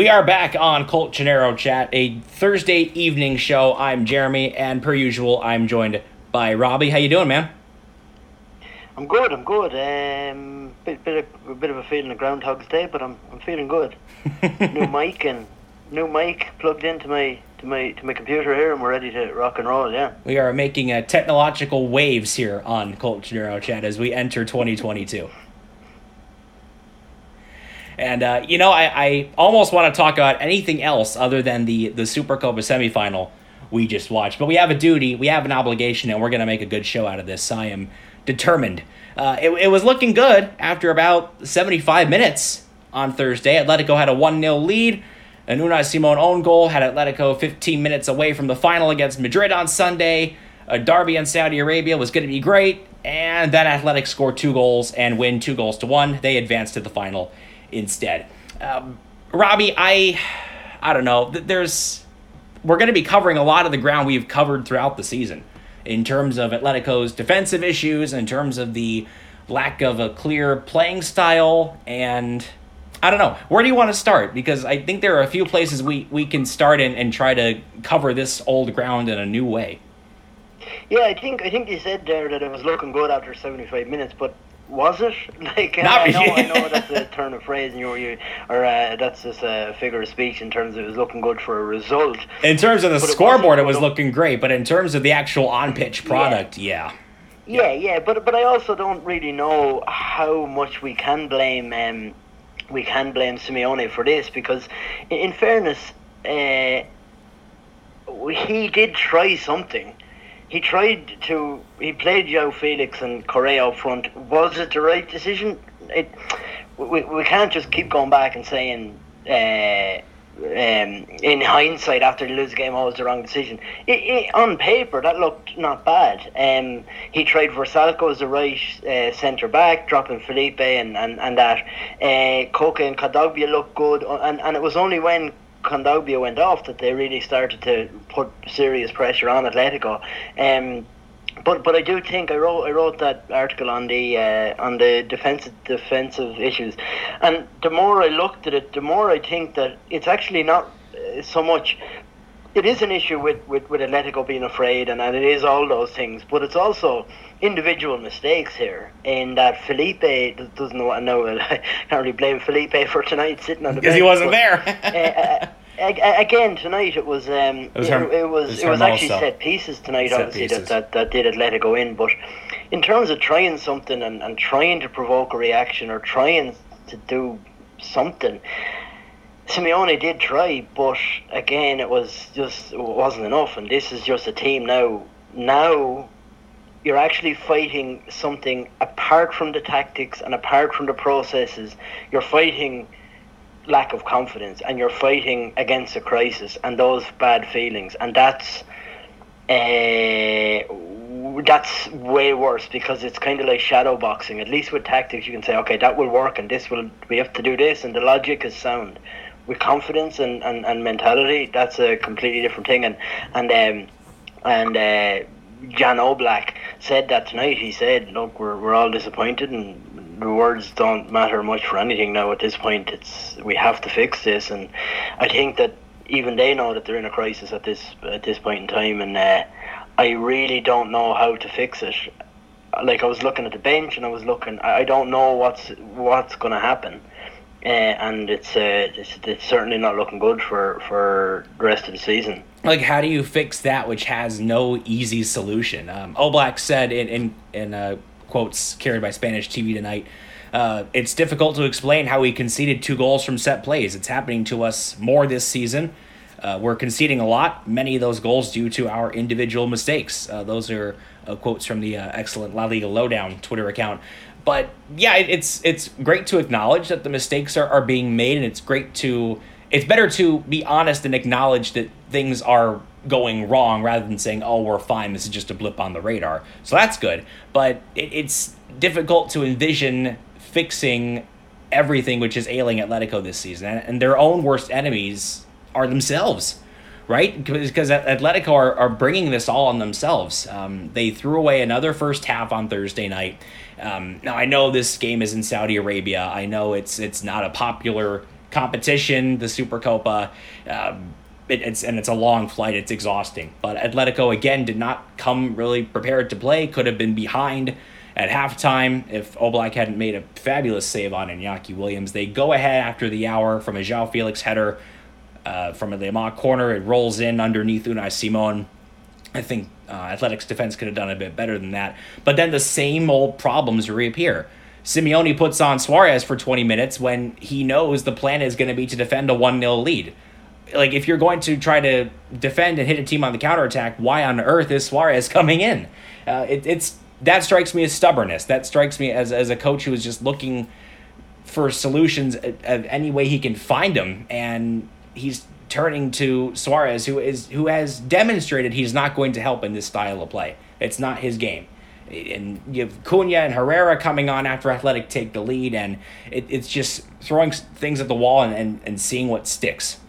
We are back on Colt Gennaro Chat, a Thursday evening show. I'm Jeremy, and per usual, I'm joined by Robbie. How you doing, man? I'm good. Bit of a feeling of Groundhog's Day, but I'm feeling good. New mic plugged into my computer here, and we're ready to rock and roll. Yeah. We are making technological waves here on Colt Gennaro Chat as we enter 2022. And, I almost want to talk about anything else other than the Supercopa semifinal we just watched. But we have a duty, we have an obligation, and we're going to make a good show out of this. I am determined. It was looking good after about 75 minutes on Thursday. Atletico had a 1-0 lead. An Unai Simon own goal had Atletico 15 minutes away from the final against Madrid on Sunday. A derby in Saudi Arabia was going to be great. And then Athletic scored 2 goals and win 2-1. They advanced to the final instead. Robbie, I don't know. We're going to be covering a lot of the ground we've covered throughout the season in terms of Atletico's defensive issues, in terms of the lack of a clear playing style, and I don't know. Where do you want to start? Because I think there are a few places we can start and try to cover this old ground in a new way. Yeah, I think you said there that it was looking good after 75 minutes, but was it? Not I know that's a turn of phrase, and that's just a figure of speech in terms of it was looking good for a result. In terms of the scoreboard, it was looking great, but in terms of the actual on-pitch product, yeah. But I also don't really know how much we can blame Simeone for this, because in fairness, he did try something. He played João Felix and Correa up front. Was it the right decision? We can't just keep going back and saying in hindsight after they lose the game, was the wrong decision. On paper, that looked not bad. He tried Versalco as the right centre back, dropping Felipe and that. Koke and Kondogbia looked good, and it was only when Kondogbia went off that they really started to put serious pressure on Atletico. But I do think I wrote that article on the defensive issues, and the more I looked at it, the more I think that it's actually not so much. It is an issue with Atletico being afraid, and it is all those things, but it's also individual mistakes here. In that Felipe doesn't know. I can't really blame Felipe for tonight sitting on the bench because he wasn't there. Again tonight it was actually set pieces tonight, obviously that did Atletico in. But in terms of trying something and trying to provoke a reaction or trying to do something, Simeone did try, but again it wasn't enough. And this is just a team now you're actually fighting something apart from the tactics and apart from the processes. You're fighting lack of confidence, and you're fighting against a crisis and those bad feelings, and that's way worse, because it's kind of like shadow boxing. At least with tactics you can say, okay, that will work, and we have to do this, and the logic is sound. With confidence and mentality, that's a completely different thing. And Jan Oblak said that tonight. He said, look, we're all disappointed, and the words don't matter much for anything now at this point. We have to fix this, and I think that even they know that they're in a crisis at this point in time, and I really don't know how to fix it. Like, I was looking at the bench, and I don't know what's going to happen, and it's certainly not looking good for the rest of the season. Like, how do you fix that which has no easy solution? Oblak said in quotes carried by Spanish TV tonight, it's difficult to explain how we conceded 2 goals from set plays. It's happening to us more this season. We're conceding a lot, many of those goals due to our individual mistakes. Those are quotes from the excellent La Liga Lowdown Twitter account. But yeah, it's great to acknowledge that the mistakes are being made, and it's better to be honest and acknowledge that things are going wrong rather than saying, oh, we're fine, this is just a blip on the radar. So that's good, but it's difficult to envision fixing everything which is ailing Atletico this season, and their own worst enemies are themselves, right? Because Atletico are bringing this all on themselves. They threw away another first half on Thursday night. Now, I know this game is in Saudi Arabia. I know it's not a popular competition, the Supercopa. It's a long flight. It's exhausting. But Atletico, again, did not come really prepared to play. Could have been behind at halftime if Oblak hadn't made a fabulous save on Iñaki Williams. They go ahead after the hour from a João Felix header from the Amat corner. It rolls in underneath Unai Simon. I think Atletic's defense could have done a bit better than that. But then the same old problems reappear. Simeone puts on Suarez for 20 minutes when he knows the plan is going to be to defend a 1-0 lead. Like, if you're going to try to defend and hit a team on the counterattack, why on earth is Suarez coming in? That strikes me as stubbornness. That strikes me as a coach who is just looking for solutions of any way he can find them, and he's turning to Suarez, who has demonstrated he's not going to help in this style of play. It's not his game. And you have Cunha and Herrera coming on after Athletic take the lead, and it's just throwing things at the wall and seeing what sticks.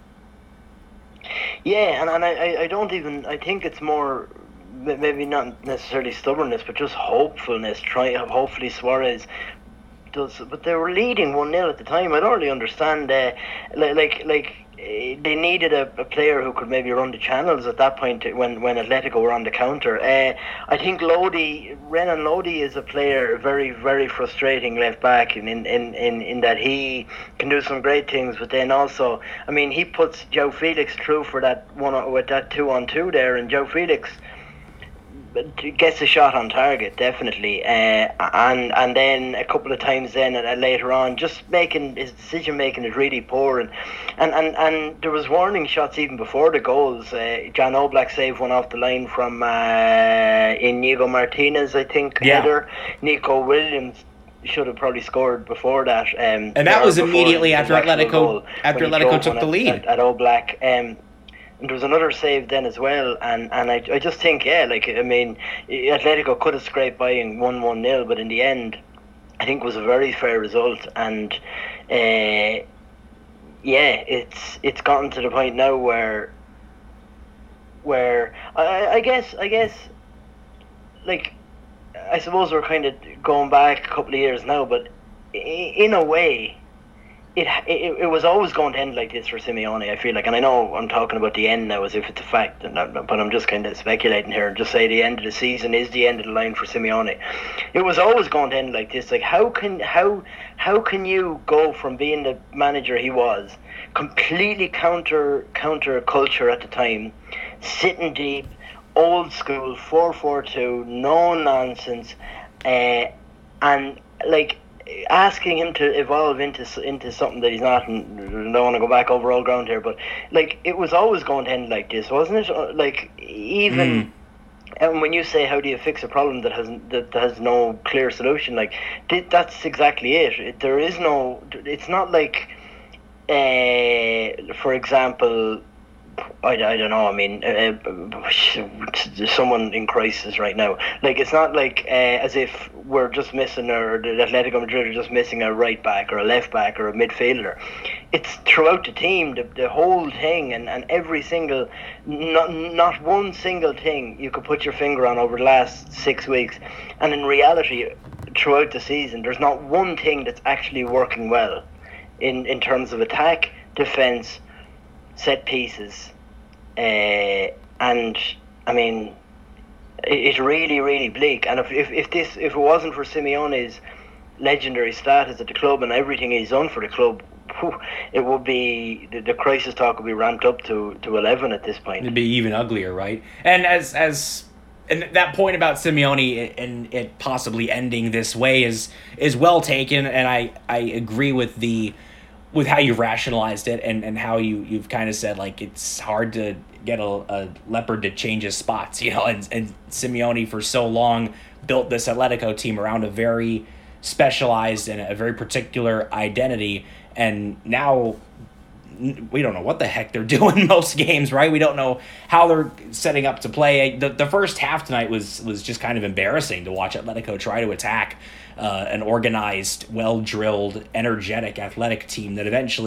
Yeah, and I don't even, I think it's more, maybe not necessarily stubbornness, but just hopefulness. Hopefully Suarez does, but they were leading 1-0 at the time. I don't really understand, they needed a player who could maybe run the channels at that point when Atletico were on the counter. I think Renan Lodi is a player, very, very frustrating left back in that he can do some great things, but then also, I mean, he puts João Felix through for that one with that 2-on-2 there, and João Felix gets a shot on target, definitely, and then a couple of times then later on, just his decision making is really poor, and there was warning shots even before the goals. Jan Oblak saved one off the line from Inigo Martinez, I think, header. Nico Williams should have probably scored before that, and that was immediately after Atletico took the lead at Oblak. And there was another save then as well, and I just think, Atletico could have scraped by and won 1-0, but in the end, I think it was a very fair result, and it's gotten to the point now where I guess, like, I suppose we're kind of going back a couple of years now, but in a way, it was always going to end like this for Simeone, I feel like, and I know I'm talking about the end now as if it's a fact, but I'm just kind of speculating here and just say the end of the season is the end of the line for Simeone. It was always going to end like this. Like, how can you go from being the manager he was, completely counter culture at the time, sitting deep, old school 4-4-2, no nonsense, and like, asking him to evolve into something that he's not, and I don't want to go back over old ground here, but like, it was always going to end like this, wasn't it? Like, even and when you say how do you fix a problem that has no clear solution, like, that's exactly it. There is no, it's not like, for example, I don't know, I mean, someone in crisis right now. Like, it's not like as if we're just missing, or the Atletico Madrid are just missing a right back or a left back or a midfielder. It's throughout the team, the whole thing, and every single, not one single thing you could put your finger on over the last 6 weeks. And in reality, throughout the season, there's not one thing that's actually working well in terms of attack, defence, set pieces, and I mean, it's really, really bleak. And if it wasn't for Simeone's legendary status at the club and everything he's done for the club, it would be, the crisis talk would be ramped up to 11 at this point. It'd be even uglier, right? And and that point about Simeone and it possibly ending this way is well taken, and I agree with how you rationalized it and how you've kind of said, like, it's hard to get a leopard to change his spots, you know, and Simeone for so long built this Atletico team around a very specialized and a very particular identity, and now we don't know what the heck they're doing most games, right? We don't know how they're setting up to play. The first half tonight was just kind of embarrassing to watch Atletico try to attack an organized, well-drilled, energetic, athletic team that eventually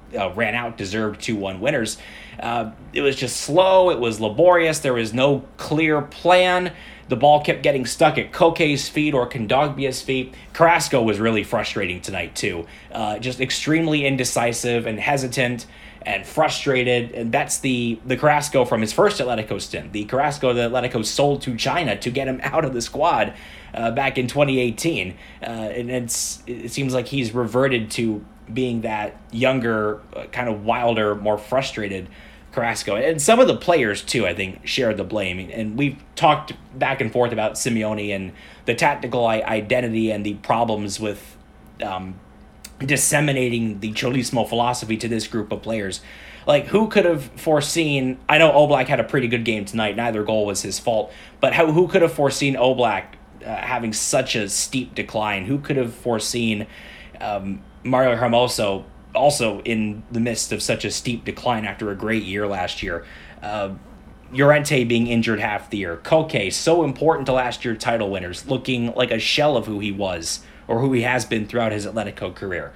ran out, deserved 2-1 winners. It was just slow. It was laborious. There was no clear plan. The ball kept getting stuck at Koke's feet or Kondogbia's feet. Carrasco was really frustrating tonight, too. Just extremely indecisive and hesitant and frustrated. And that's the Carrasco from his first Atletico stint. The Carrasco that Atletico sold to China to get him out of the squad back in 2018. And it seems like he's reverted to being that younger, kind of wilder, more frustrated Carrasco. And some of the players, too, I think, shared the blame. And we've talked back and forth about Simeone and the tactical identity and the problems with disseminating the Cholismo philosophy to this group of players. Like, who could have foreseen... I know Oblak had a pretty good game tonight. Neither goal was his fault. But who could have foreseen Oblak having such a steep decline? Who could have foreseen Mario Hermoso also in the midst of such a steep decline after a great year last year? Llorente being injured half the year. Koke, so important to last year's title winners, looking like a shell of who he was or who he has been throughout his Atletico career.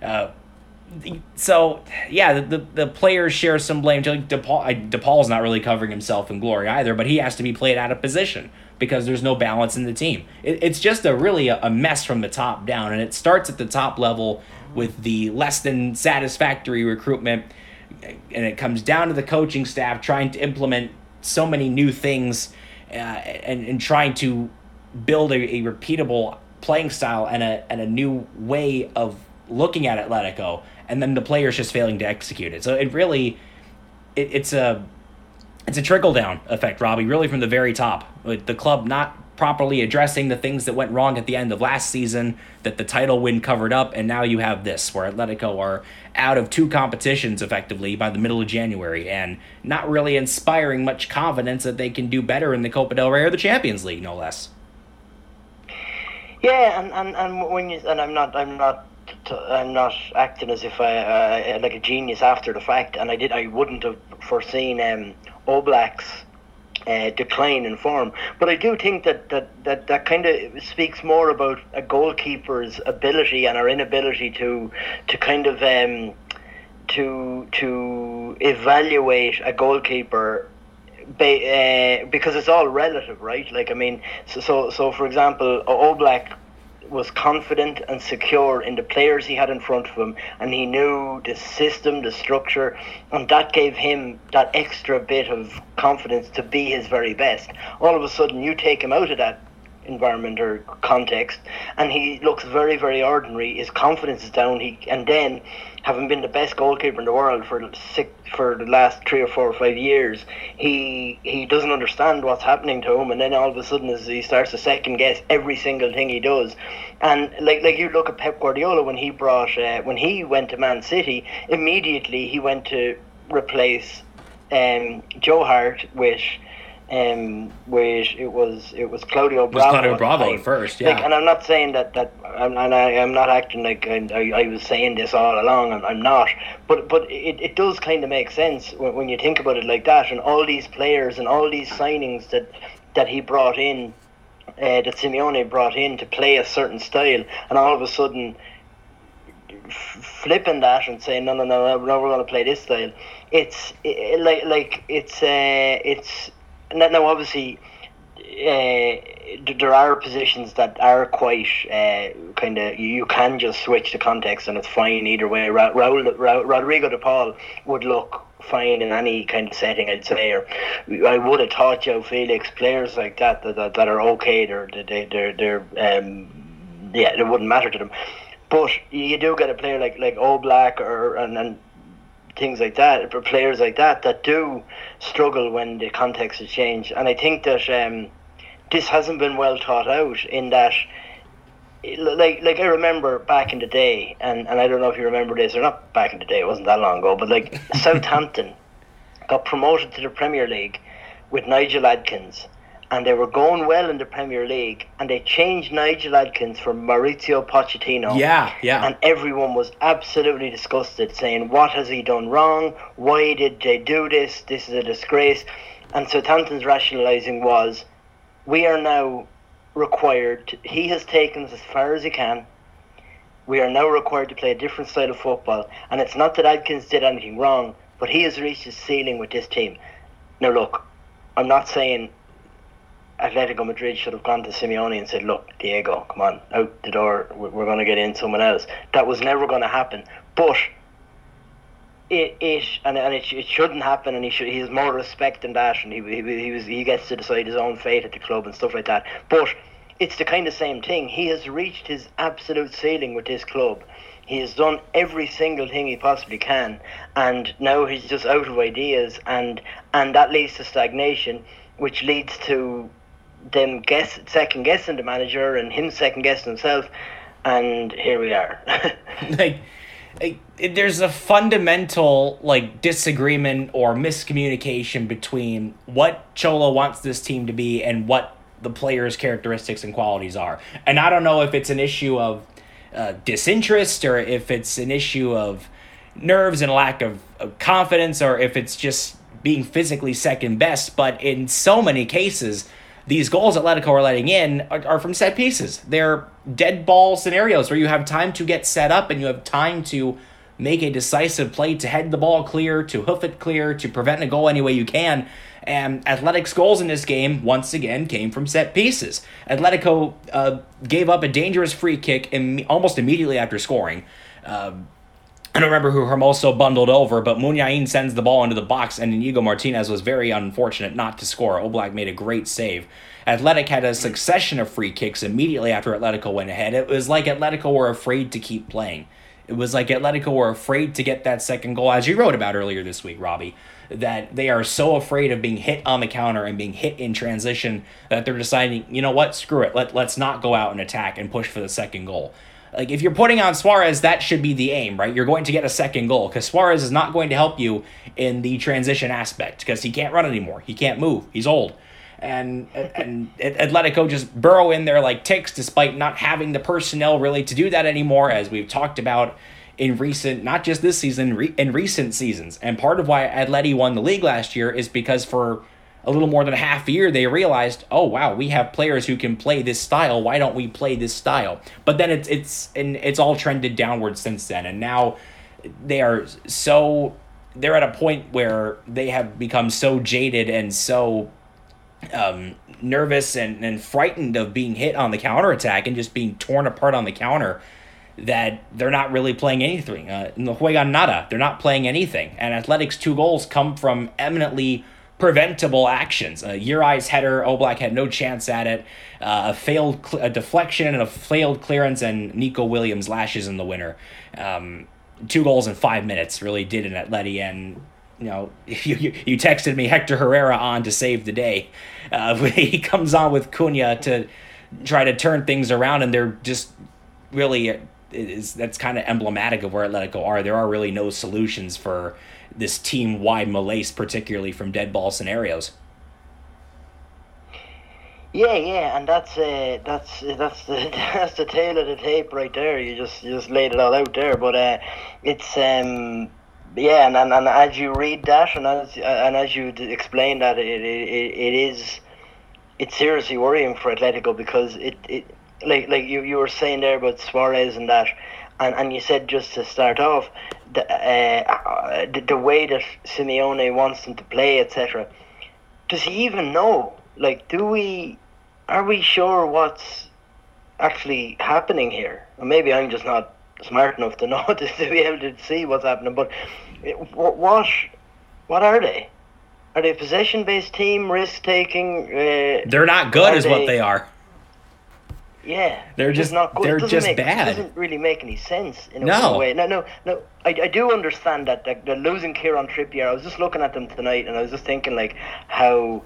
So, yeah, the players share some blame. DePaul's not really covering himself in glory either, but he has to be played out of position because there's no balance in the team. It's just a mess from the top down, and it starts at the top level with the less than satisfactory recruitment, and it comes down to the coaching staff trying to implement so many new things and trying to build a repeatable playing style and a new way of looking at Atletico, and then the players just failing to execute it. So it's a trickle-down effect, Robbie, really from the very top. With the club not properly addressing the things that went wrong at the end of last season that the title win covered up, and now you have this, where Atletico are out of 2 competitions, effectively, by the middle of January, and not really inspiring much confidence that they can do better in the Copa del Rey or the Champions League, no less. Yeah, and when you... And I'm not acting as if I like a genius after the fact, and I wouldn't have foreseen Oblak's decline in form, but I do think that kind of speaks more about a goalkeeper's ability and our inability to kind of to evaluate a goalkeeper because it's all relative, right? Like, I mean, so for example, Oblak was confident and secure in the players he had in front of him, and he knew the system, the structure, and that gave him that extra bit of confidence to be his very best. All of a sudden, you take him out of that environment or context, and he looks very, very ordinary. His confidence is down. And then, having been the best goalkeeper in the world for the last 3 or 4 or 5 years, he doesn't understand what's happening to him, and then all of a sudden he starts to second guess every single thing he does. And like you look at Pep Guardiola when he went to Man City, immediately he went to replace Joe Hart with it was Claudio Bravo. Claudio Bravo at first, yeah. And I'm not saying that I'm not acting like I was saying this all along. I'm not. But it does kind of make sense when you think about it like that, and all these players and all these signings that he brought in, that Simeone brought in to play a certain style, and all of a sudden flipping that and saying no, we're going to play this style. It's now obviously there are positions that are quite kind of, you can just switch the context and it's fine either way. Rodrigo de Paul would look fine in any kind of setting, I'd say. Or I would have thought Joe Felix, players like that are okay. They're it wouldn't matter to them. But you do get a player like Oblak and things like that, players like that do struggle when the context has changed. And I think that this hasn't been well thought out, in that like I remember back in the day, and I don't know if you remember this or not, back in the day, it wasn't that long ago, but like Southampton got promoted to the Premier League with Nigel Adkins, and they were going well in the Premier League, and they changed Nigel Adkins for Maurizio Pochettino. Yeah. And everyone was absolutely disgusted, saying, what has he done wrong? Why did they do this? This is a disgrace. And Southampton's rationalising was, we are now required he has taken us as far as he can. We are now required to play a different style of football, and it's not that Adkins did anything wrong, but he has reached his ceiling with this team. Now look, I'm not saying Atletico Madrid should have gone to Simeone and said, look, Diego, come on, out the door, we're going to get in someone else. That was never going to happen. But it shouldn't happen, and he has more respect than that, and he gets to decide his own fate at the club and stuff like that. But it's the kind of same thing. He has reached his absolute ceiling with this club. He has done every single thing he possibly can, and now he's just out of ideas, and that leads to stagnation, which leads to them second guessing the manager and him second guessing himself, and here we are. There's a fundamental disagreement or miscommunication between what Cholo wants this team to be and what the players' characteristics and qualities are. And I don't know if it's an issue of disinterest, or if it's an issue of nerves and lack of confidence, or if it's just being physically second best. But in so many cases, these goals Atletico are letting in are from set pieces. They're dead ball scenarios where you have time to get set up and you have time to make a decisive play, to head the ball clear, to hoof it clear, to prevent a goal any way you can. And Atletic's goals in this game, once again, came from set pieces. Atletico gave up a dangerous free kick almost immediately after scoring. I don't remember who Hermoso bundled over, but Muniain sends the ball into the box, and Inigo Martinez was very unfortunate not to score. Oblak made a great save. Athletic had a succession of free kicks immediately after Atletico went ahead. It was like Atletico were afraid to keep playing. It was like Atletico were afraid to get that second goal, as you wrote about earlier this week, Robbie, that they are so afraid of being hit on the counter and being hit in transition that they're deciding, you know what, screw it, let's not go out and attack and push for the second goal. If you're putting on Suarez, that should be the aim, right? You're going to get a second goal, because Suarez is not going to help you in the transition aspect, because he can't run anymore. He can't move. He's old. And Atletico just burrow in there like ticks, despite not having the personnel really to do that anymore, as we've talked about in recent, not just this season, in recent seasons. And part of why Atleti won the league last year is because for a little more than a half a year, they realized, oh wow, we have players who can play this style. Why don't we play this style? But then it's all trended downward since then, and now they're at a point where they have become so jaded and so nervous and frightened of being hit on the counterattack and just being torn apart on the counter that they're not really playing anything. No juegan nada. They're not playing anything. And Atletic's 2 goals come from eminently preventable actions. Uri's header, Oblak had no chance at it. A deflection and a failed clearance, and Nico Williams lashes in the winner. 2 goals in 5 minutes really did an Atleti, and you texted me Hector Herrera on to save the day. He comes on with Cunha to try to turn things around, and they're just really that's kind of emblematic of where Atletico are. There are really no solutions for this team-wide malaise, particularly from dead ball scenarios. Yeah, and that's the tail of the tape right there. You just laid it all out there. But it's and as you read that and as you explain that, it's seriously worrying for Atletico, because it like you were saying there about Suarez and that. And you said, just to start off, the way that Simeone wants them to play, etc. Does he even know? Are we sure what's actually happening here? Or maybe I'm just not smart enough to know to be able to see what's happening. But what are they? Are they a possession-based team, risk-taking? They're not good, is what they are. Yeah, they're just not good. They're just bad. It doesn't really make any sense in a way. No. I do understand that they're losing Kieran Trippier. I was just looking at them tonight, and I was just thinking how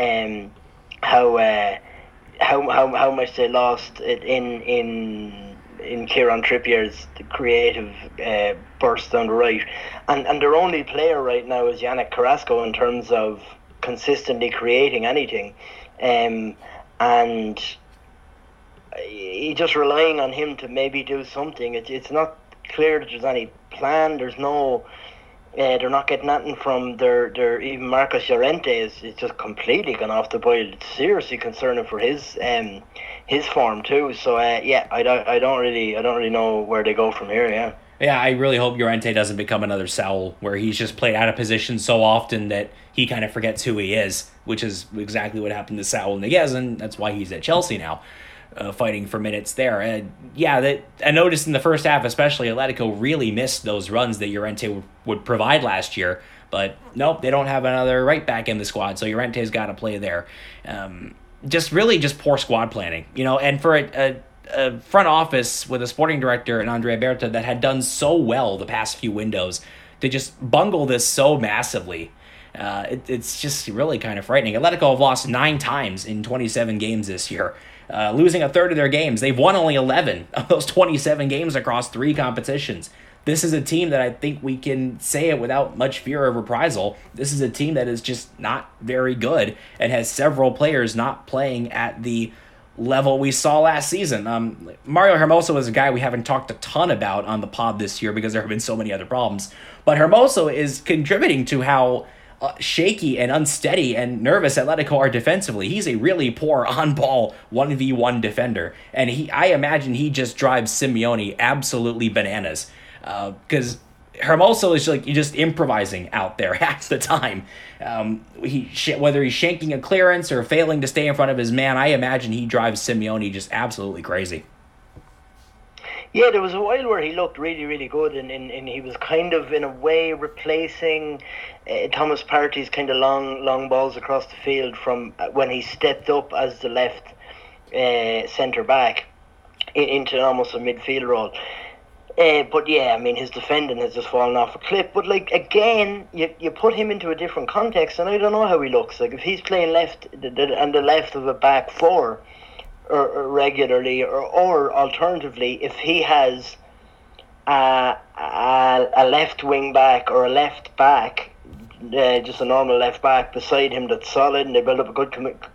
much they lost in Kieran Trippier's creative burst down the right, and their only player right now is Yannick Carrasco in terms of consistently creating anything, and you're just relying on him to maybe do something. It's not clear that there's any plan. There's no. They're not getting nothing from their even Marcos Llorente is just completely gone off the boil. It's seriously concerning for his his form too. So I don't really know where they go from here. Yeah. Yeah, I really hope Llorente doesn't become another Saul, where he's just played out of position so often that he kind of forgets who he is, which is exactly what happened to Saul Niguez, and that's why he's at Chelsea now, fighting for minutes there. I noticed in the first half, especially, Atletico really missed those runs that Llorente would provide last year, but nope, they don't have another right back in the squad, so Llorente's got to play there. Just poor squad planning, and for a front office with a sporting director and Andre Berta that had done so well the past few windows to just bungle this so massively. It's just really kind of frightening. Atletico have lost 9 times in 27 games this year, losing a third of their games. They've won only 11 of those 27 games across 3 competitions. This is a team that I think we can say it without much fear of reprisal. This is a team that is just not very good and has several players not playing at the level we saw last season. Mario Hermoso is a guy we haven't talked a ton about on the pod this year because there have been so many other problems. But Hermoso is contributing to how shaky and unsteady and nervous Atletico are defensively. He's a really poor on-ball 1v1 defender. And I imagine he just drives Simeone absolutely bananas. Because Hermoso is like just improvising out there half the time. Whether he's shanking a clearance or failing to stay in front of his man, I imagine he drives Simeone just absolutely crazy. Yeah, there was a while where he looked really, really good, and he was kind of, in a way, replacing Thomas Partey's kind of long balls across the field from when he stepped up as the left centre-back into almost a midfield role. But yeah, I mean, his defending has just fallen off a cliff. But like, again, you put him into a different context, and I don't know how he looks. Like, if he's playing left and the left of a back four or regularly, or alternatively, if he has a left wing back or a left back, just a normal left back beside him that's solid, and they build up a good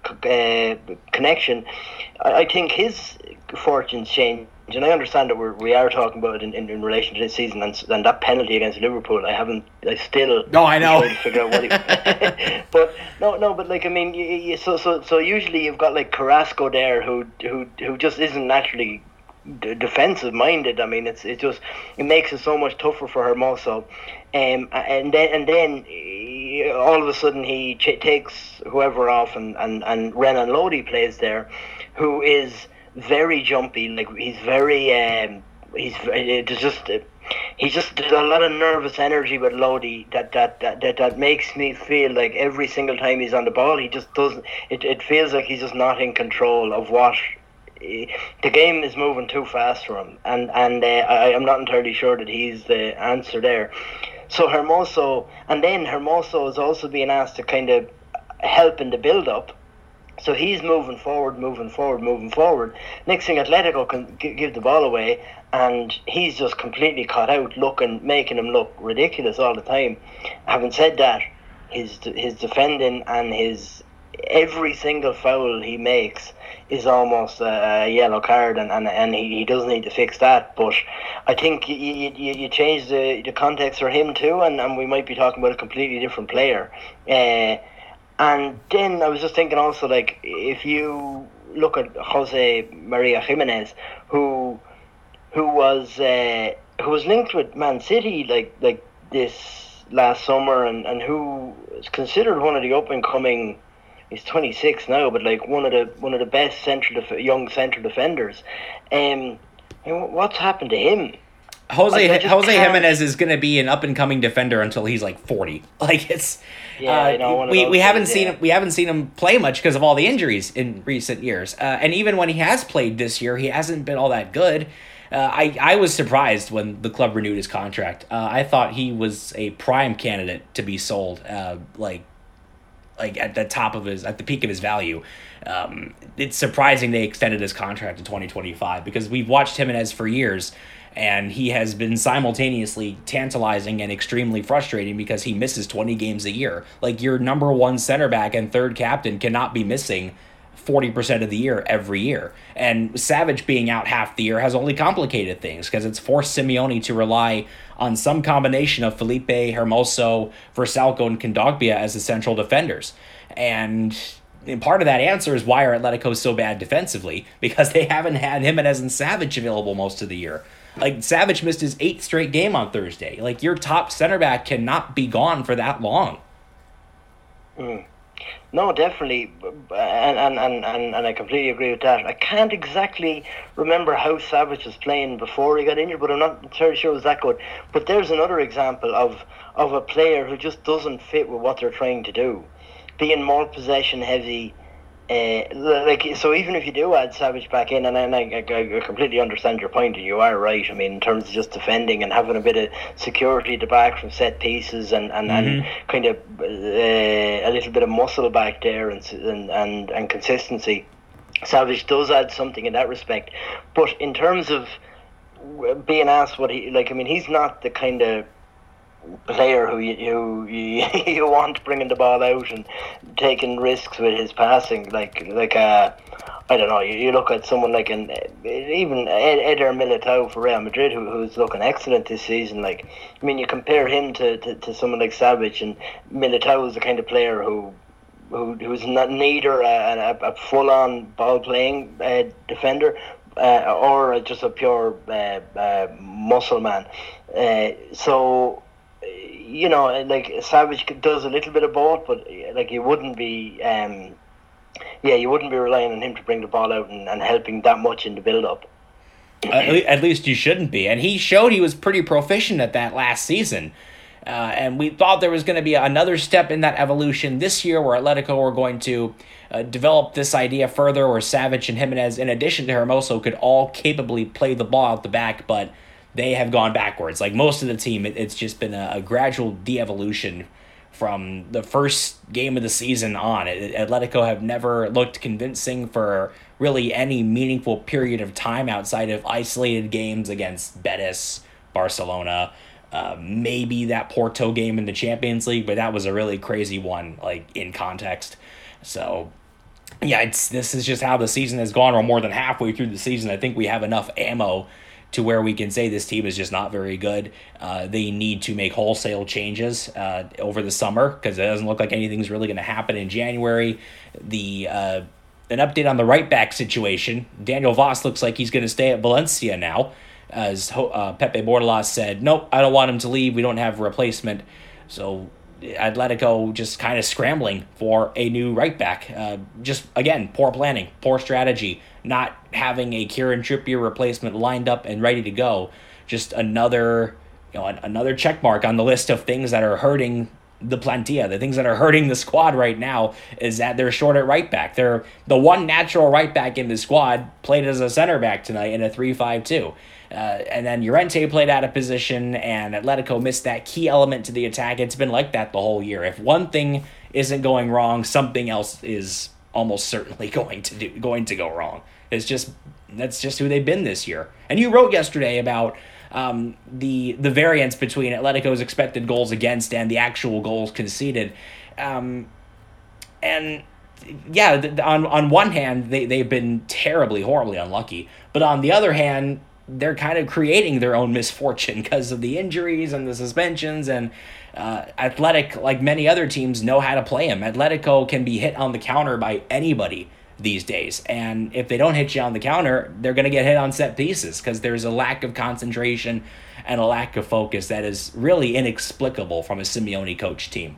connection, I think his fortunes change. And I understand that we are talking about it in relation to this season, and that penalty against Liverpool. I still trying to figure out what he. But but like, I mean, so usually you've got like Carrasco there who just isn't naturally defensive minded. I mean, it makes it so much tougher for Hermoso, and then all of a sudden he takes whoever off, and Renan Lodi plays there, who is very jumpy. Like, he's very there's a lot of nervous energy with Lodi that makes me feel like every single time he's on the ball, he just doesn't. It feels like he's just not in control of what. The game is moving too fast for him, and I'm not entirely sure that he's the answer there. So Hermoso is also being asked to kind of help in the build-up. So he's moving forward. Next thing, Atletico can give the ball away, and he's just completely caught out, making him look ridiculous all the time. Having said that, his defending and his every single foul he makes is almost a yellow card, and he does need to fix that. But I think you change the context for him too, and we might be talking about a completely different player. And then I was just thinking also, like, if you look at Jose Maria Jimenez, who was linked with Man City like this last summer, and who is considered one of the up and coming. He's 26 now, but like one of the best young central defenders. What's happened to him? Jose Jimenez is going to be an up and coming defender until he's like 40. Like, it's we haven't seen him play much because of all the injuries in recent years. And even when he has played this year, he hasn't been all that good. I was surprised when the club renewed his contract. I thought he was a prime candidate to be sold. Like at the peak of his value. It's surprising they extended his contract to 2025 because we've watched Jimenez for years, and he has been simultaneously tantalizing and extremely frustrating because he misses 20 games a year. Like, your number one center back and third captain cannot be missing 40% of the year every year. And Savage being out half the year has only complicated things because it's forced Simeone to rely on some combination of Felipe, Hermoso, Versalco, and Kondogbia as the central defenders. And And part of that answer is why are Atletico so bad defensively? Because they haven't had Jimenez and Savage available most of the year. Like, Savage missed his 8th straight game on Thursday. Like, your top center back cannot be gone for that long. No, definitely, and I completely agree with that. I can't exactly remember how Savage was playing before he got injured, but I'm not entirely sure it was that good. But there's another example of a player who just doesn't fit with what they're trying to do, being more possession heavy. So even if you do add Savage back in, and I completely understand your point, and you are right. I mean, in terms of just defending and having a bit of security at the back from set pieces and kind of a little bit of muscle back there and consistency, Savage does add something in that respect. But in terms of being asked what he like, I mean, he's not the kind of player who you want bringing the ball out and taking risks with his passing, like I don't know. You look at someone like even Eder Militao for Real Madrid, who's looking excellent this season. Like, I mean, you compare him to someone like Savage, and Militao is the kind of player who's not neither a full on ball playing defender or just a pure muscle man. So, you know, like, Savage does a little bit of both, but like, you wouldn't be relying on him to bring the ball out and helping that much in the build-up. At least you shouldn't be. And he showed he was pretty proficient at that last season. And we thought there was going to be another step in that evolution this year where Atletico were going to develop this idea further, where Savage and Jimenez, in addition to Hermoso, could all capably play the ball out the back, but they have gone backwards. Like most of the team, it's just been a gradual de-evolution from the first game of the season on. Atletico have never looked convincing for really any meaningful period of time outside of isolated games against Betis, Barcelona, maybe that Porto game in the Champions League, but that was a really crazy one, like, in context. So, yeah, this is just how the season has gone. We're more than halfway through the season. I think we have enough ammo to where we can say this team is just not very good. They need to make wholesale changes over the summer, because it doesn't look like anything's really going to happen in January. An update on the right back situation: Daniel Vaz looks like he's going to stay at Valencia now, as Pepe Bordalas said, nope, I don't want him to leave. We don't have a replacement. So Atletico just kind of scrambling for a new right back. Just, again, poor planning, poor strategy, not having a Kieran Trippier replacement lined up and ready to go. Just another check mark on the list of things that are hurting the plantilla. The things that are hurting the squad right now is that they're short at right back. They're the one natural right back in the squad played as a center back tonight in a 3-5-2. And then Llorente played out of position, and Atletico missed that key element to the attack. It's been like that the whole year. If one thing isn't going wrong, something else is almost certainly going to go wrong. That's just who they've been this year. And you wrote yesterday about the variance between Atletico's expected goals against and the actual goals conceded. And yeah, on one hand, they've been horribly unlucky. But on the other hand, they're kind of creating their own misfortune because of the injuries and the suspensions. And Athletic, like many other teams, know how to play them. Atletico can be hit on the counter by anybody these days. And if they don't hit you on the counter, they're going to get hit on set pieces, because there's a lack of concentration and a lack of focus that is really inexplicable from a Simeone coach team.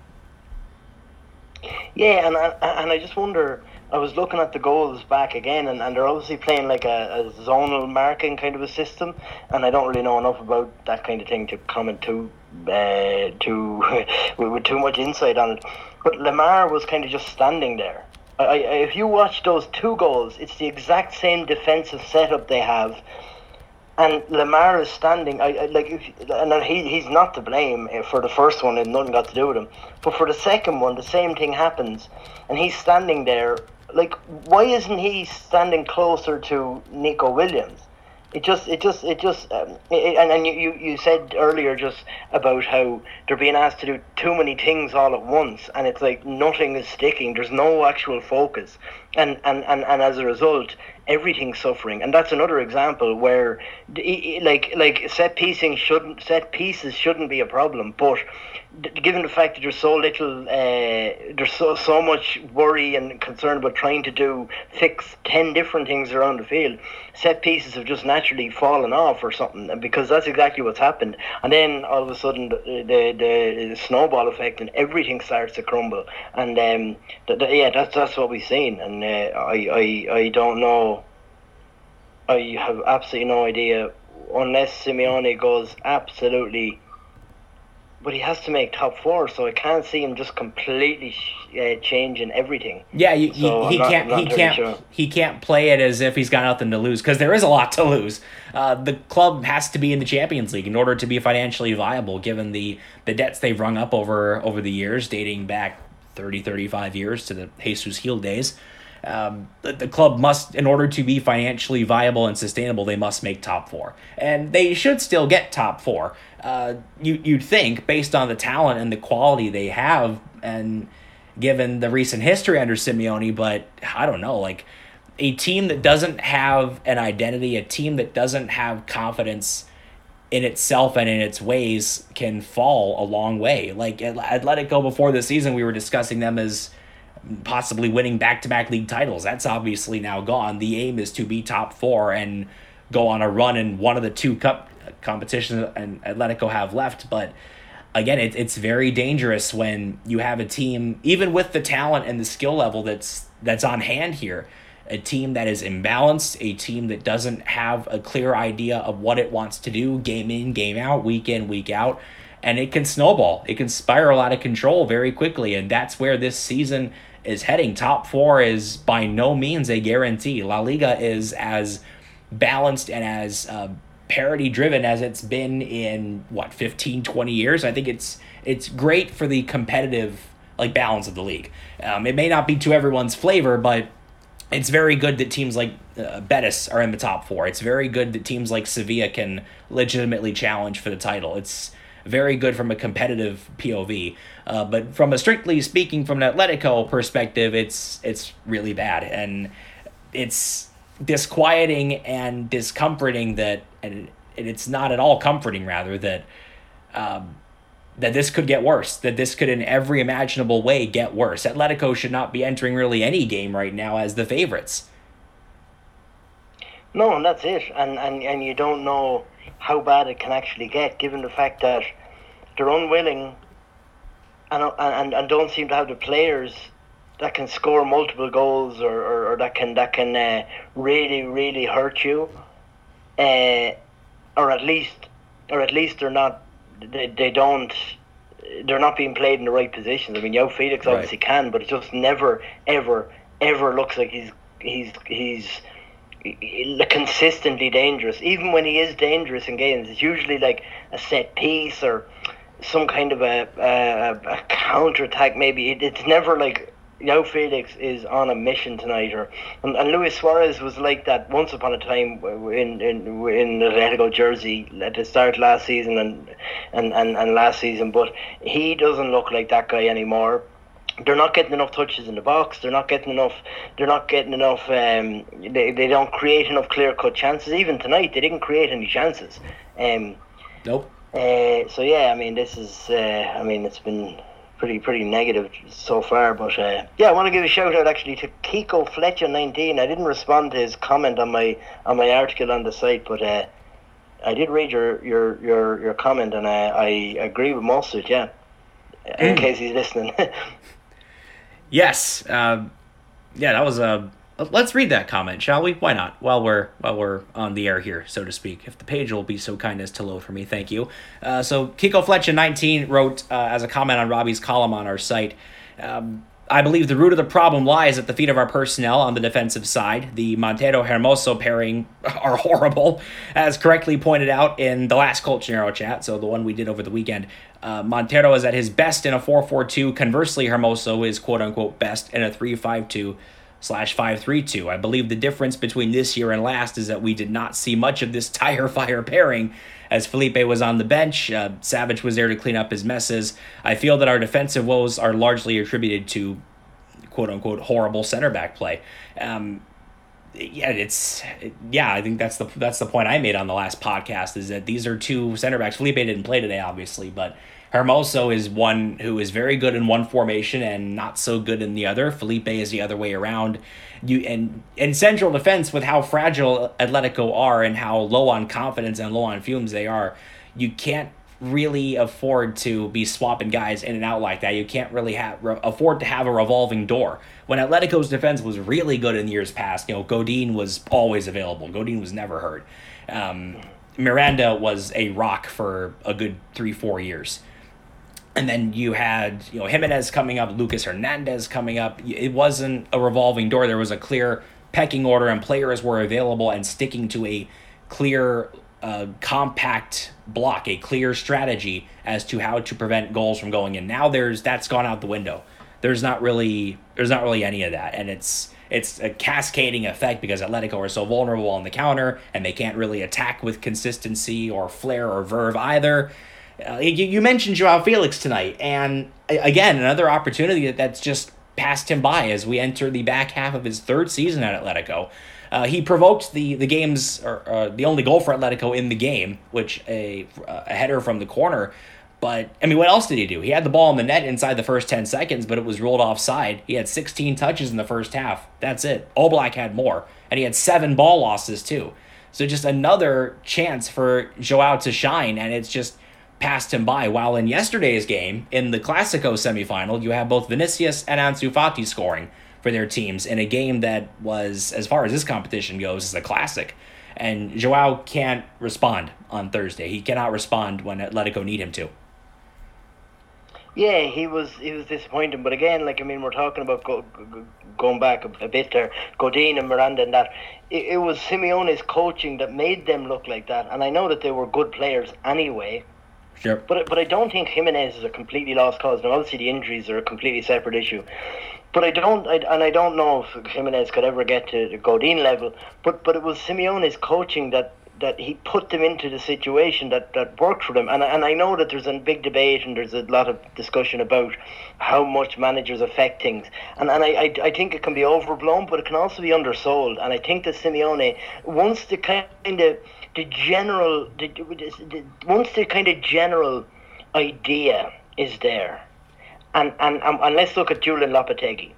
Yeah, and I just wonder, I was looking at the goals back again, and they're obviously playing like a zonal marking kind of a system, and I don't really know enough about that kind of thing to comment with too much insight on it. But Lemar was kind of just standing there. If you watch those two goals, it's the exact same defensive setup they have, and Lemar is standing. He's not to blame for the first one; it nothing got to do with him. But for the second one, the same thing happens, and he's standing there. Like, why isn't he standing closer to Nico Williams? And you said earlier just about how they're being asked to do too many things all at once, and it's like nothing is sticking. There's no actual focus, and as a result, everything's suffering, and that's another example where like set pieces shouldn't be a problem, but given the fact that there's so little, there's so much worry and concern about trying to fix 10 different things around the field, set pieces have just naturally fallen off or something, because that's exactly what's happened. And then all of a sudden the snowball effect and everything starts to crumble. And that's what we've seen. And I don't know. I have absolutely no idea, unless Simeone goes absolutely. But he has to make top four, so I can't see him just completely changing everything. Yeah, he can't play it as if he's got nothing to lose, because there is a lot to lose. The club has to be in the Champions League in order to be financially viable, given the debts they've rung up over the years, dating back 35 years to the Jesus Gil days. The club must, in order to be financially viable and sustainable, they must make top four, and they should still get top four. You'd think, based on the talent and the quality they have, and given the recent history under Simeone, but I don't know, like a team that doesn't have an identity, a team that doesn't have confidence in itself and in its ways can fall a long way. Like Atletico before the season, we were discussing them as possibly winning back-to-back league titles. That's obviously now gone. The aim is to be top four and go on a run in one of the two cup competitions and Atletico have left. But again, it's very dangerous when you have a team, even with the talent and the skill level that's on hand here, a team that is imbalanced, a team that doesn't have a clear idea of what it wants to do game in, game out, week in, week out. And it can snowball. It can spiral out of control very quickly. And that's where this season is heading. Top four is by no means a guarantee. La Liga is as balanced and as parity driven as it's been in 15, 20 years. I think it's great for the competitive balance of the league. It may not be to everyone's flavor, but it's very good that teams like Betis are in the top four. It's very good that teams like Sevilla can legitimately challenge for the title. It's very good from a competitive POV. But from a strictly speaking, from an Atletico perspective, it's really bad. And it's disquieting and discomforting and it's not at all comforting, rather, that this could get worse, that this could in every imaginable way get worse. Atletico should not be entering really any game right now as the favorites. No, and that's it. And you don't know how bad it can actually get, given the fact that they're unwilling and don't seem to have the players that can score multiple goals or that can really, really hurt you, or at least they're not being played in the right positions. I mean, João Felix obviously can, but it just never ever looks like he's consistently dangerous. Even when he is dangerous in games, it's usually like a set piece or some kind of a counter attack. Maybe it's never like João Felix is on a mission tonight, and Luis Suarez was like that once upon a time in the Atletico jersey at the start last season and last season, but he doesn't look like that guy anymore. They're not getting enough touches in the box. They're not getting enough. They don't create enough clear-cut chances. Even tonight, they didn't create any chances. Nope. So yeah, I mean, this is. It's been pretty negative so far. But I want to give a shout out actually to Kiko Fletcher 19. I didn't respond to his comment on my article on the site, but I did read your comment, and I agree with most of it. Yeah, in case he's listening. Yes. That was a. Let's read that comment, shall we? Why not? While we're on the air here, so to speak. If the page will be so kind as to load for me, thank you. So Kiko Fletcher 19 wrote as a comment on Robbie's column on our site. I believe the root of the problem lies at the feet of our personnel on the defensive side. The Montero-Hermoso pairing are horrible, as correctly pointed out in the last Colchonero chat, so the one we did over the weekend. Montero is at his best in a 4-4-2. Conversely, Hermoso is quote-unquote best in a 3-5-2/5-3-2. I believe the difference between this year and last is that we did not see much of this tire-fire pairing, as Felipe was on the bench. Savage was there to clean up his messes. I feel that our defensive woes are largely attributed to quote-unquote horrible center back play. I think that's the point I made on the last podcast, is that these are two center backs. Felipe didn't play today, obviously, but Hermoso is one who is very good in one formation and not so good in the other. Felipe is the other way around. In central defense, with how fragile Atletico are and how low on confidence and low on fumes they are, you can't really afford to be swapping guys in and out like that. You can't really afford to have a revolving door. When Atletico's defense was really good in years past, Godin was always available. Godin was never hurt. Miranda was a rock for a good 3-4 years. And then you had Jimenez coming up, Lucas Hernandez coming up. It wasn't a revolving door. There was a clear pecking order, and players were available and sticking to a clear compact block, a clear strategy as to how to prevent goals from going in. Now that's gone out the window. There's not really any of that, and it's a cascading effect because Atletico are so vulnerable on the counter and they can't really attack with consistency or flair or verve either. You mentioned Joao Felix tonight, and again, another opportunity that's just passed him by as we enter the back half of his third season at Atletico. He provoked the game's the only goal for Atletico in the game, which a header from the corner. But I mean, what else did he do? He had the ball in the net inside the first 10 seconds, but it was ruled offside. He had 16 touches in the first half. That's it. Oblak had more, and he had 7 ball losses too. So just another chance for Joao to shine, and it's just passed him by. While in yesterday's game, in the Clasico semifinal, you have both Vinicius and Ansu Fati scoring for their teams in a game that was, as far as this competition goes, is a classic. And Joao can't respond on Thursday. He cannot respond when Atletico need him to. Yeah, he was disappointing. But again, we're talking about going back a bit there, Godin and Miranda and that. It was Simeone's coaching that made them look like that. And I know that they were good players anyway. Sure. But I don't think Jimenez is a completely lost cause. Now, obviously, the injuries are a completely separate issue. But I don't know if Jimenez could ever get to the Godin level. But it was Simeone's coaching that he put them into the situation that worked for them. And I know that there's a big debate and there's a lot of discussion about how much managers affect things. And I think it can be overblown, but it can also be undersold. And I think that Simeone, once the general idea is there, and let's look at Julian Lopetegui.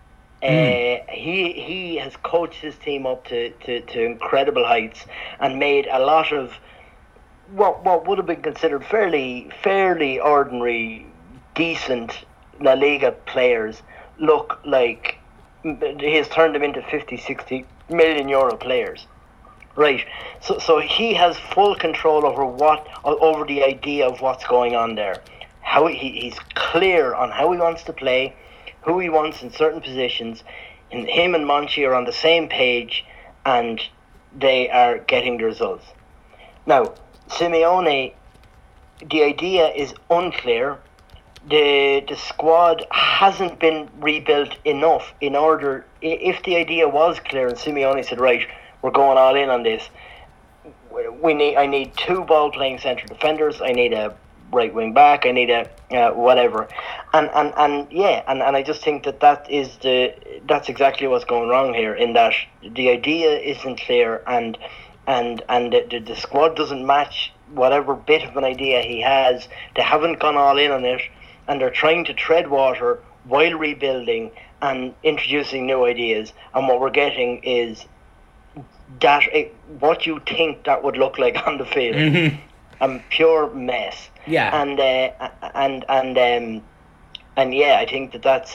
He has coached his team up to incredible heights and made a lot of what would have been considered fairly ordinary, decent La Liga players look like he has turned them into 50-60 million euro players. Right, so he has full control over the idea of what's going on there. How he's clear on how he wants to play, who he wants in certain positions, and him and Monchi are on the same page, and they are getting the results. Now, Simeone, the idea is unclear. The squad hasn't been rebuilt enough in order. If the idea was clear and Simeone said, right, we're going all in on this, I need 2 ball-playing central defenders, I need a right wing back, I need a whatever, and I just think that's exactly what's going wrong here, in that the idea isn't clear, and the squad doesn't match whatever bit of an idea he has. They haven't gone all in on it, and they're trying to tread water while rebuilding and introducing new ideas, and what we're getting is what you think that would look like on the field. Mm-hmm. A pure mess. Yeah. And yeah, I think that's.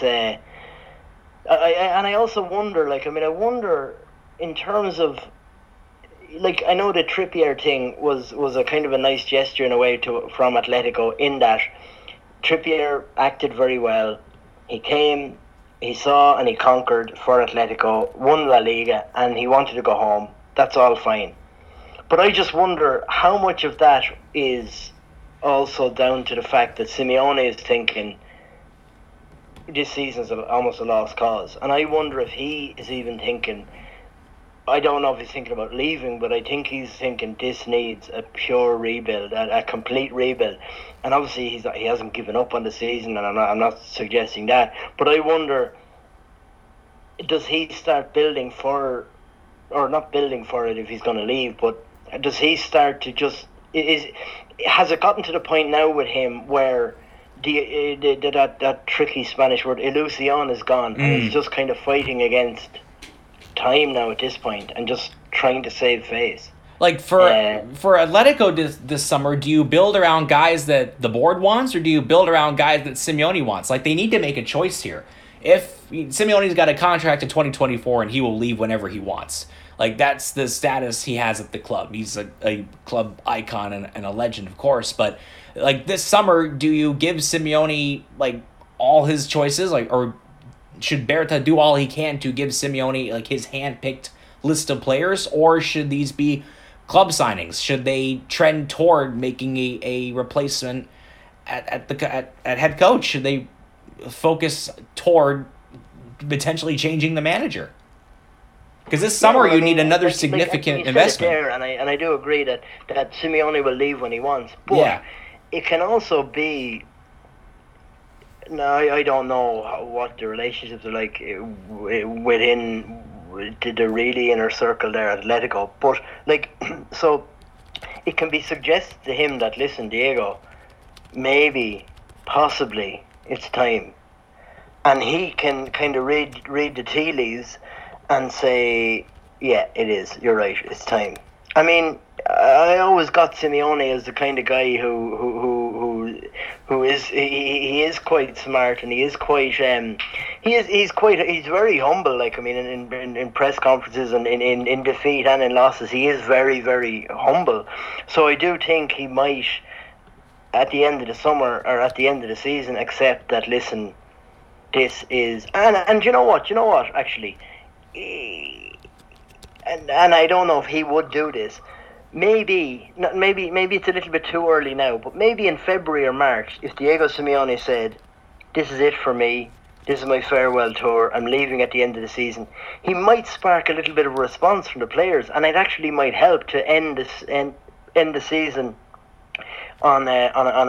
I also wonder, I wonder in terms of, I know the Trippier thing was a kind of a nice gesture in a way from Atletico, in that Trippier acted very well. He came, he saw and he conquered for Atletico, won La Liga, and he wanted to go home. That's all fine. But I just wonder how much of that is also down to the fact that Simeone is thinking this season's almost a lost cause. And I wonder if he is even thinking, I don't know if he's thinking about leaving, but I think he's thinking this needs a pure rebuild, a complete rebuild. And obviously he hasn't given up on the season, and I'm not suggesting that. But I wonder, does he start building for or not building for it if he's going to leave, but does he start to just has it gotten to the point now with him where that tricky Spanish word ilusión is gone, and he's just kind of fighting against time now at this point and just trying to save face? Like for Atletico this summer, do you build around guys that the board wants, or do you build around guys that Simeone wants? Like, they need to make a choice here. If Simeone's got a contract in 2024 and he will leave whenever he wants, like, that's the status he has at the club. He's a club icon and a legend, of course. But like, this summer, do you give Simeone like all his choices, like, or should Berta do all he can to give Simeone like his hand-picked list of players, or should these be club signings? Should they trend toward making a replacement at head coach? Should they focus toward potentially changing the manager? Because this summer you need another significant investment. There, and I do agree that Simeone will leave when he wants. But it can also be. Now, I don't know what the relationships are like within the really inner circle there at Atletico, but like, so it can be suggested to him that, listen, Diego, maybe, possibly, it's time, and he can kind of read the tea leaves and say, yeah, it is, you're right, it's time. I mean, I always got Simeone as the kind of guy who is he is quite smart, and he is quite he's very humble. Like, I mean, in press conferences and in defeat and in losses, he is very, very humble. So I do think he might, at the end of the summer or at the end of the season, accept that, listen, this is, and you know what actually, and I don't know if he would do this. Maybe it's a little bit too early now, but maybe in February or March, if Diego Simeone said, this is it for me, this is my farewell tour, I'm leaving at the end of the season, he might spark a little bit of a response from the players, and it actually might help to end the season on a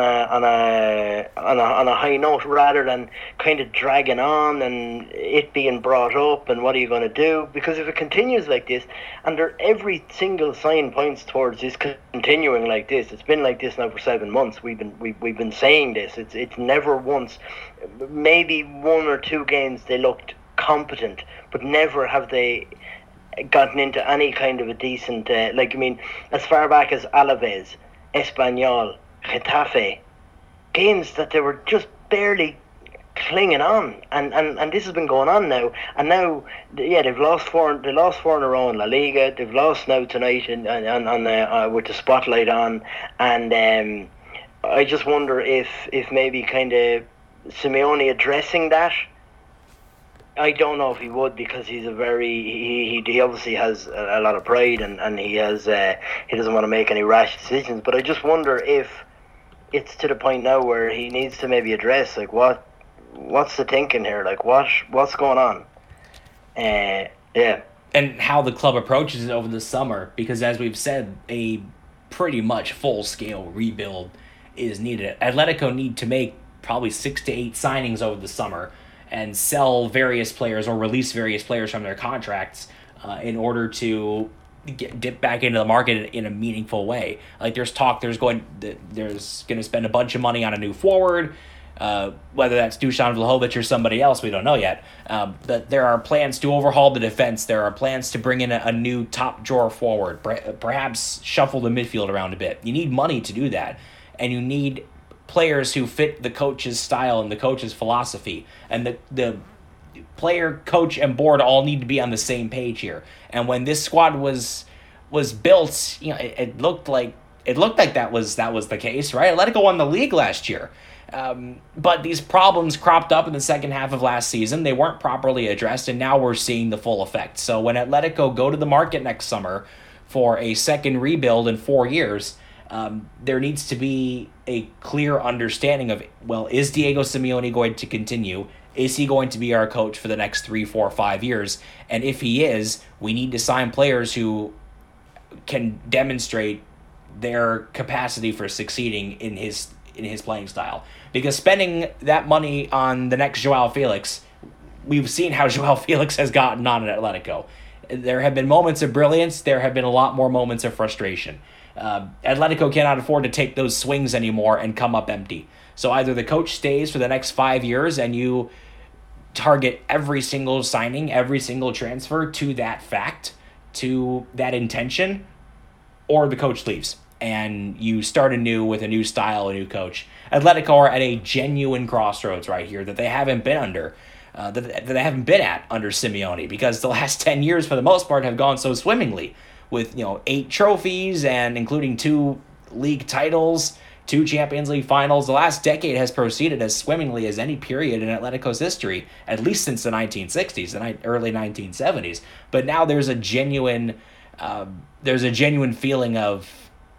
high note, rather than kind of dragging on and it being brought up and what are you going to do? Because if it continues like this, and every single sign points towards this continuing like this, it's been like this now for 7 months. We've been saying this. It's never once, maybe 1 or 2 games they looked competent, but never have they gotten into any kind of a decent like, I mean, as far back as Alaves, Espanyol, Getafe, games that they were just barely clinging on, and this has been going on now, and now, yeah, they've lost four in a row in La Liga. They've lost now tonight with the spotlight on, and I just wonder if maybe kind of Simeone addressing that. I don't know if he would, because he's he obviously has a lot of pride, and he doesn't want to make any rash decisions. But I just wonder if it's to the point now where he needs to maybe address, like, what's the thinking here, like what's going on, and how the club approaches it over the summer, because as we've said, a pretty much full scale rebuild is needed. Atletico need to make probably 6 to 8 signings over the summer and sell various players or release various players from their contracts in order to dip back into the market in a meaningful way. Like, there's going to spend a bunch of money on a new forward, whether that's Dusan Vlahovic or somebody else, we don't know yet. But there are plans to overhaul the defense. There are plans to bring in a new top drawer forward, perhaps shuffle the midfield around a bit. You need money to do that, and you need players who fit the coach's style and the coach's philosophy, and the player, coach, and board all need to be on the same page here. And when this squad was built, you know, it looked like that was the case, right? Atletico won the league last year, but these problems cropped up in the second half of last season. They weren't properly addressed, and now we're seeing the full effect. So when Atletico go to the market next summer for a second rebuild in 4 years, there needs to be a clear understanding of, well, is Diego Simeone going to continue? Is he going to be our coach for the next 3, 4, 5 years? And if he is, we need to sign players who can demonstrate their capacity for succeeding in his playing style. Because spending that money on the next Joao Felix, we've seen how Joao Felix has gotten on at Atletico. There have been moments of brilliance. There have been a lot more moments of frustration. Atletico cannot afford to take those swings anymore and come up empty. So either the coach stays for the next 5 years and you target every single signing, every single transfer to that fact, to that intention, or the coach leaves and you start anew with a new style, a new coach. Atletico are at a genuine crossroads right here that they haven't been under, that they haven't been at under Simeone, because the last 10 years, for the most part, have gone so swimmingly with 8 trophies and including 2 league titles, 2 Champions League finals. The last decade has proceeded as swimmingly as any period in Atletico's history, at least since the 1960s, the early 1970s. But now there's a genuine feeling of,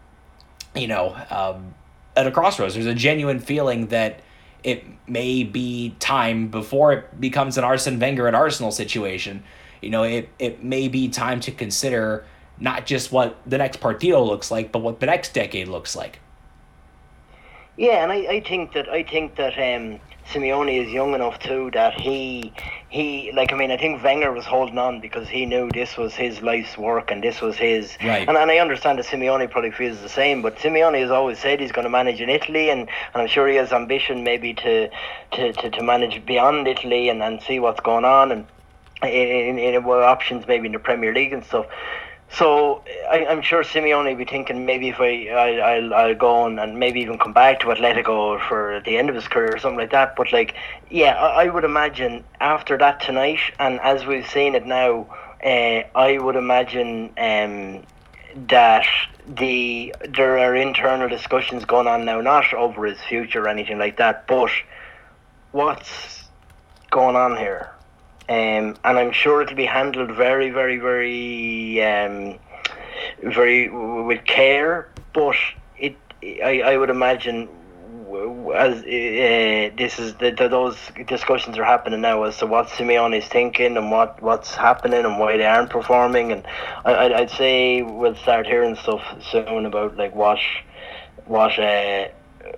at a crossroads. There's a genuine feeling that it may be time, before it becomes an Arsene Wenger at Arsenal situation. It may be time to consider not just what the next Partido looks like, but what the next decade looks like. Yeah, and I think that Simeone is young enough too that I think Wenger was holding on because he knew this was his life's work and this was his. Right. And I understand that Simeone probably feels the same, but Simeone has always said he's going to manage in Italy, and I'm sure he has ambition maybe to manage beyond Italy and see what's going on and in options maybe in the Premier League and stuff. So I'm sure Simeone will be thinking maybe if I'll go and maybe even come back to Atletico for the end of his career or something like that. But I would imagine after that tonight, and as we've seen it now, I would imagine that there are internal discussions going on now, not over his future or anything like that, but what's going on here. And I'm sure it'll be handled very, very, very, very with care. But I would imagine, as those discussions are happening now as to what Simeone is thinking and what's happening and why they aren't performing. And I'd say we'll start hearing stuff soon about what the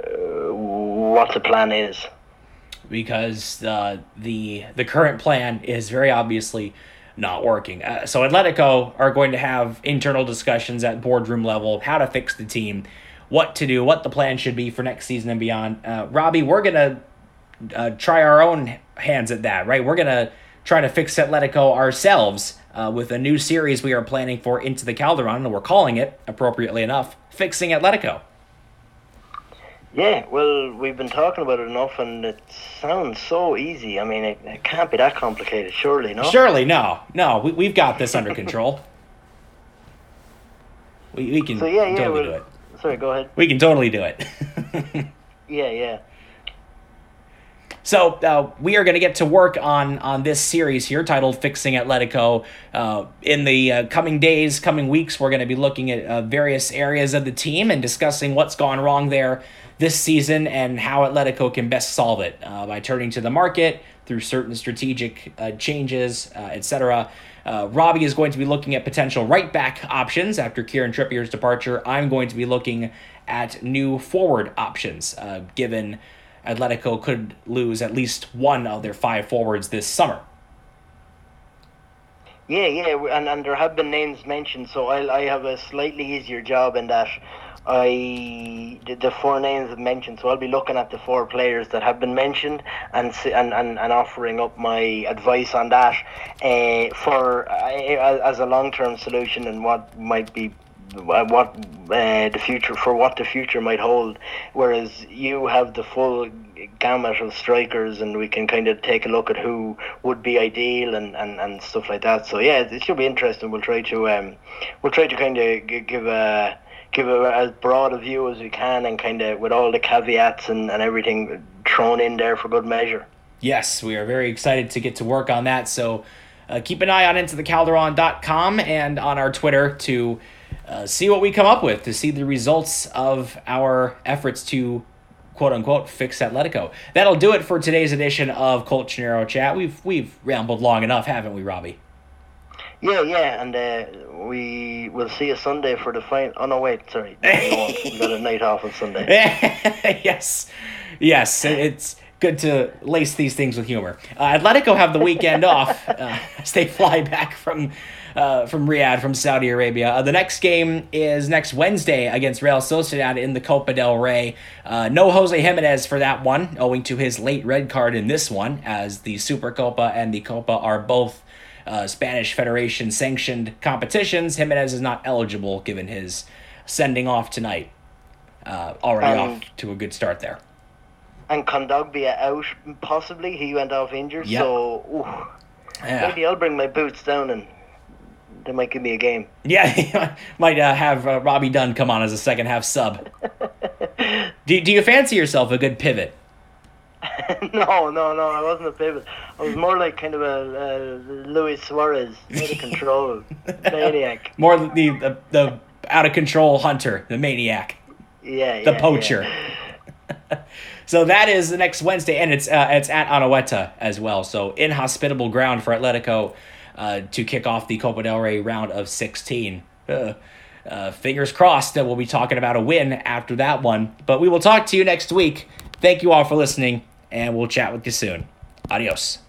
plan is. Because the current plan is very obviously not working. So Atletico are going to have internal discussions at boardroom level, how to fix the team, what to do, what the plan should be for next season and beyond. Robbie, we're going to try our own hands at that, right? We're going to try to fix Atletico ourselves with a new series we are planning for Into the Calderon, and we're calling it, appropriately enough, Fixing Atletico. Yeah, well, we've been talking about it enough, and it sounds so easy. I mean, it can't be that complicated, surely, no? Surely, no. We've got this under control. We can totally do it. Sorry, go ahead. We can totally do it. Yeah. So we are going to get to work on this series here titled Fixing Atletico. In the coming days, coming weeks, we're going to be looking at various areas of the team and discussing what's gone wrong there this season and how Atletico can best solve it by turning to the market through certain strategic changes, etc. Robbie is going to be looking at potential right-back options after Kieran Trippier's departure. I'm going to be looking at new forward options, given Atletico could lose at least one of their 5 forwards this summer. Yeah, and there have been names mentioned, so I have a slightly easier job in that the 4 names mentioned, so I'll be looking at the 4 players that have been mentioned and offering up my advice on that as a long-term solution and what might be the future might hold, whereas you have the full gamut of strikers and we can kind of take a look at who would be ideal and stuff like that. So yeah, it should be interesting. We'll try to kind of give as broad a view as we can and kind of with all the caveats and everything thrown in there for good measure. Yes, we are very excited to get to work on that. So keep an eye on IntoTheCalderon.com and on our Twitter to see what we come up with, to see the results of our efforts to quote-unquote fix Atletico. That'll do it for today's edition of Colchonero Chat. We've rambled long enough, haven't we, Robbie? Yeah, and we will see you Sunday for the final. Oh no, wait, sorry, we got a night off on Sunday. Yes. good to lace these things with humor. Atletico have the weekend off as they fly back from Riyadh, from Saudi Arabia. The next game is next Wednesday against Real Sociedad in the Copa del Rey. No Jose Jimenez for that one, owing to his late red card in this one, as the Supercopa and the Copa are both Spanish Federation sanctioned competitions. Jimenez is not eligible given his sending off tonight. Already off to a good start there. And Kondogbia out, possibly. He went off injured, Yep. so maybe I'll bring my boots down and they might give me a game. Yeah, might have Robbie Dunn come on as a second half sub. Do you fancy yourself a good pivot? No, I wasn't a pivot. I was more like kind of a Luis Suarez, out of control, maniac. More the out of control hunter, the maniac, the poacher. Yeah. So that is the next Wednesday, and it's at Anoeta as well. So inhospitable ground for Atletico to kick off the Copa del Rey round of 16. Fingers crossed that we'll be talking about a win after that one. But we will talk to you next week. Thank you all for listening, and we'll chat with you soon. Adios.